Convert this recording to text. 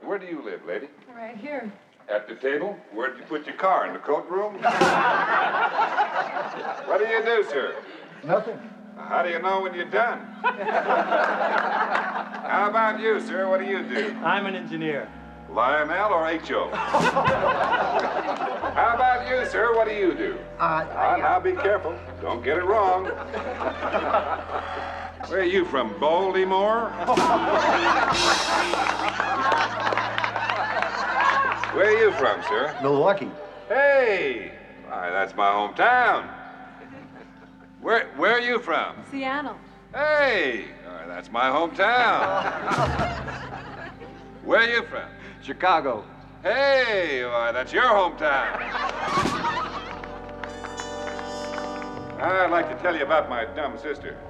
where do you live, lady? Right here. At the table? Where'd you put your car? In the coat room? What do you do, sir? Nothing. How do you know when you're done? How about you, sir? What do you do? I'm an engineer. Lionel or H.O.? How about you, sir? What do you do? Now be careful. Don't get it wrong. Where are you from, Baltimore? Where are you from, sir? Milwaukee. Hey! Why, that's my hometown. Where are you from? Seattle. Hey! Why, that's my hometown. Where are you from? Chicago. Hey! Why, that's your hometown. I'd like to tell you about my dumb sister.